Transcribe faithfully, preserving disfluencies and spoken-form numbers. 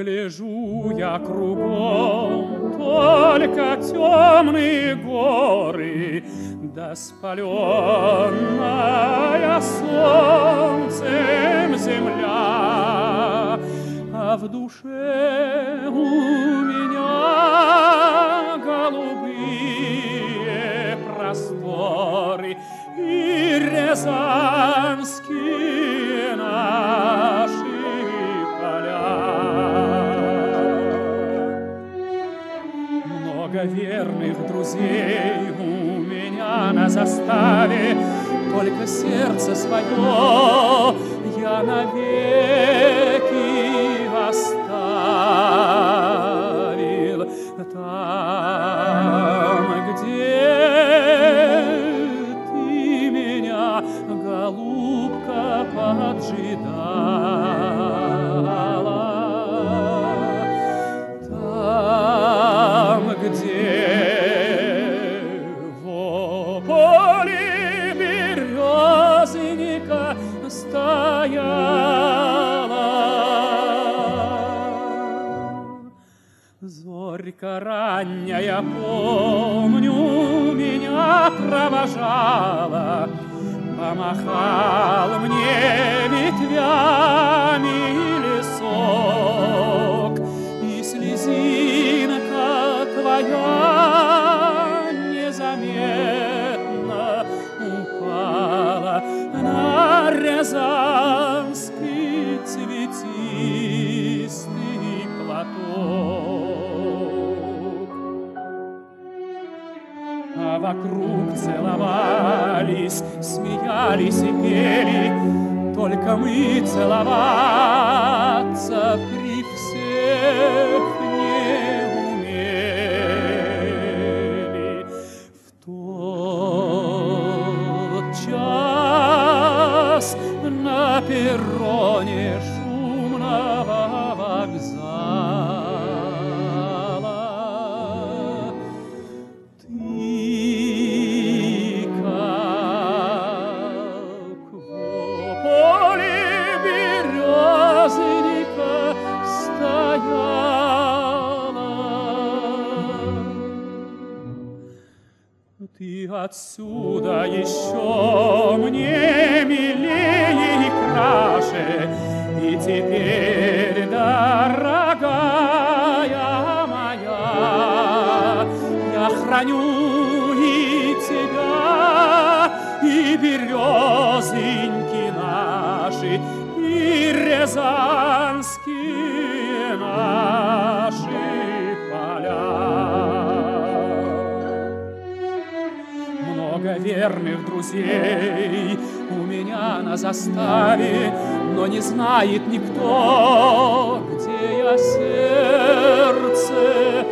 Гляжу я кругом, только темные горы, да спаленная солнцем земля, а в душе у меня голубые просторы и рязанские наши верных друзей у меня на заставе, только сердце свое я навеки оставил там, где ты меня, голубка, поджидала. Где в поле березника стояла зорька ранняя, помню, меня провожала, помахал мне ветвями лесок, и слезинка твоя незаметно упала на рязанский цветистый платок. А вокруг целовались, смеялись и пели, только мы целоваться при всех не умели. В тот час на перроне шумного вокзала ты, как в поле березника стояла. Ты отсюда еще мне милее и краше, и теперь, дорогая моя, я храню и тебя, и березоньки наши, и рязанские наши поля. Много верных друзей у меня на заставе, но не знает никто, где я сердце